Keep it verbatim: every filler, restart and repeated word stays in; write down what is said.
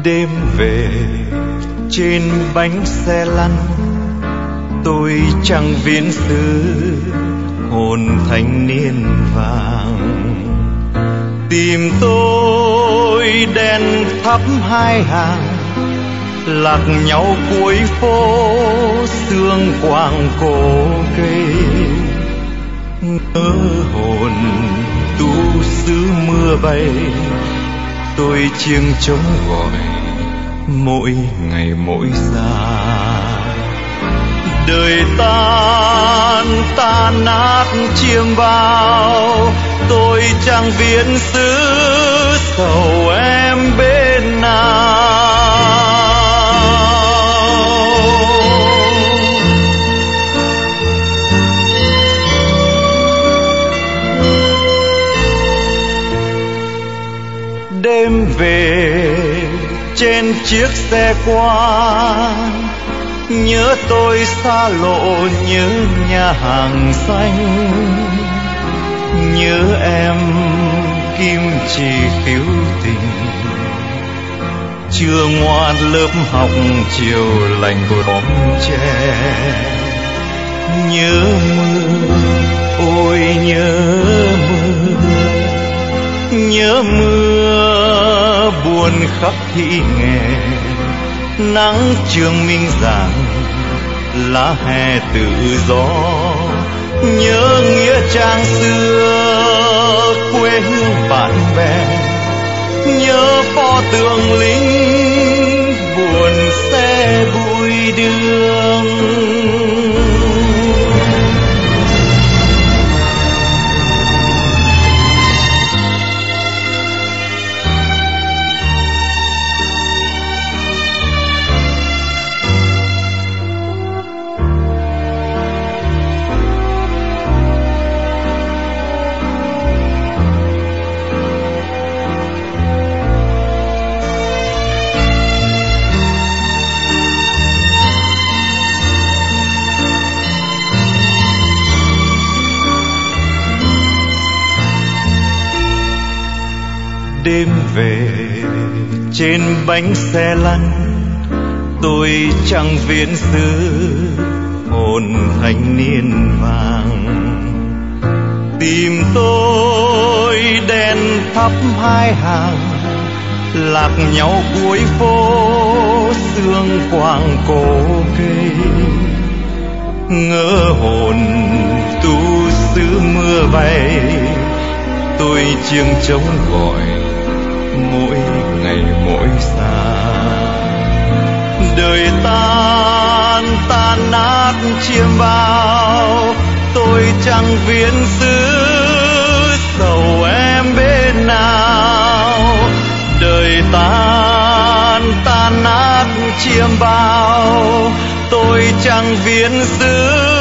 Đêm về trên bánh xe lăn, tôi chẳng viễn xứ hồn thanh niên vàng. Tìm tôi đèn thắp hai hàng, lạc nhau cuối phố sương quàng cổ cây. Ngỡ hồn tu sứ mưa bay, tôi chiêng trống gọi mỗi ngày mỗi xa. Đời tan tan nát chiêm bao, tôi chẳng viễn xứ sầu em bên nào. Đêm về trên chiếc xe qua, nhớ tôi xa lộ, nhớ nhà hàng xanh, nhớ em kim chỉ khiếu tình. Trưa ngoan lớp học, chiều lành bóng tre. Nhớ mưa, ôi nhớ mưa, nhớ mưa buồn khắp thị nghè. Nắng trường minh giảng, lá hè tự do. Nhớ nghĩa trang xưa, quê hương bạn bè. Nhớ pho tượng lính, buồn xe bụi đường. Đêm về trên bánh xe lăn, tôi chẳng viễn xứ hồn thanh niên vàng. Tìm tôi đèn thắp hai hàng, lạc nhau cuối phố sương quàng cổ cây. Ngỡ hồn tu sứ mưa bay, tôi chiêng trống gọi mỗi ngày mỗi xa. Đời tan tan nát chiêm bao, tôi chẳng viễn xứ sầu em bên nào. Đời tan tan nát chiêm bao, tôi chẳng viễn xứ